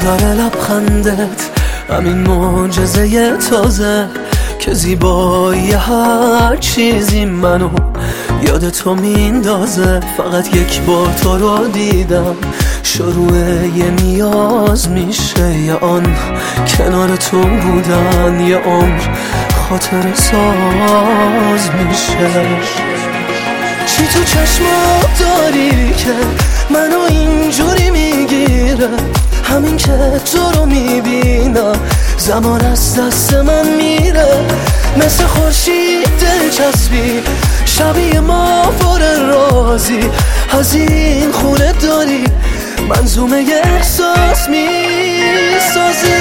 داره لبخندت، همین معجزه تازه که زیبایی هر چیزی منو یاد تو میندازه. فقط یک بار تو رو دیدم، شروع یه نیاز میشه، یه آن کنار تو بودن یه عمر خاطر ساز میشه. چی تو چشمات داری که منو اینجوری میگیره؟ همین که تو رو میبینم زمان از دست من میره. مثل خورشید دلچسبی، شبیه ما پر رازی، از این خونه داری منظومه احساس میسازی.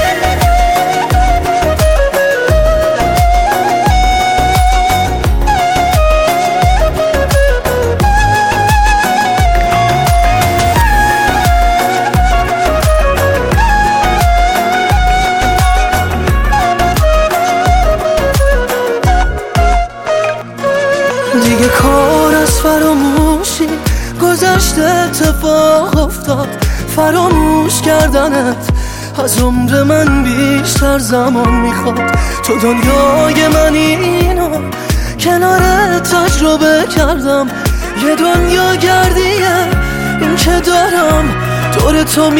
دیگه کار از فراموشی گذشته، اتفاق افتاد فراموش کردنت از عمر من بیشتر زمان میخواد. تو دنیای من اینو کنار تجربه کردم، یه دنیا گردیه این که دارم دور تو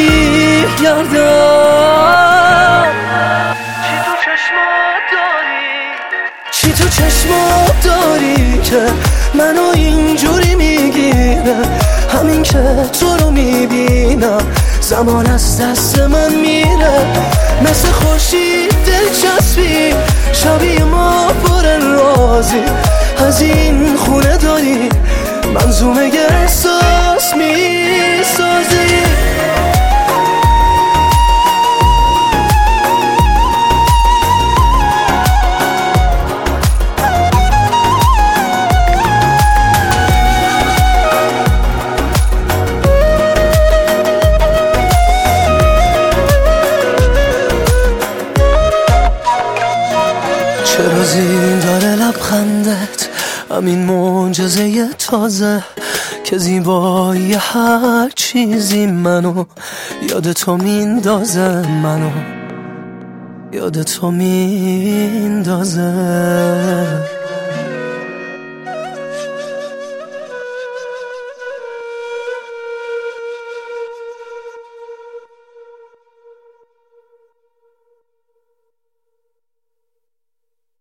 میگردم. چی تو چشمات داری که منو اینجوری میگیره؟ همین که تو رو میبینم زمان از دست من میره. مثل خورشید دلچسبی، شبیه ما پر رازی، از این خونه داری منظومه احساس میسازی. چرا زین داره لبخندت، همین معجزه تازه که زیبایی هر چیزی منو یاد تو میندازه، منو یاد تو میندازه.